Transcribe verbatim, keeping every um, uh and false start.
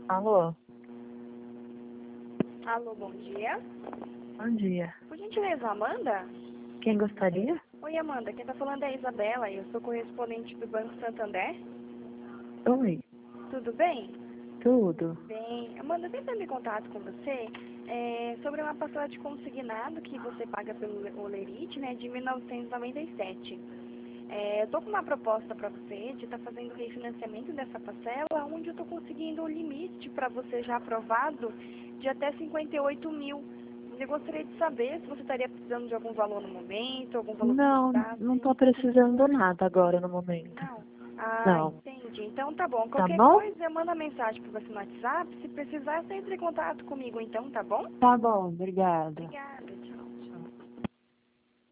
Alô? Alô, bom dia. Bom dia. Por gentileza, Amanda? Quem gostaria? Oi, Amanda. Quem tá falando é a Isabela. Eu sou correspondente do Banco Santander. Oi, Tudo bem? tudo. Bem. Amanda, tentando em contato com você é, sobre uma parcela de consignado que você paga pelo Olerite, né, de mil novecentos e noventa e sete. É, eu tô com uma proposta para você de estar fazendo o refinanciamento dessa parcela, onde eu tô conseguindo o limite para você já aprovado de até cinquenta e oito mil. Eu gostaria de saber se você estaria precisando de algum valor no momento, algum valor Não, fixado. não tô precisando nada agora no momento. Não. Ah, Não. entendi. Então tá bom. Tá Qualquer bom? coisa, manda mensagem para você no WhatsApp. Se precisar, você entre em contato comigo então, tá bom? Tá bom, obrigada. Obrigada.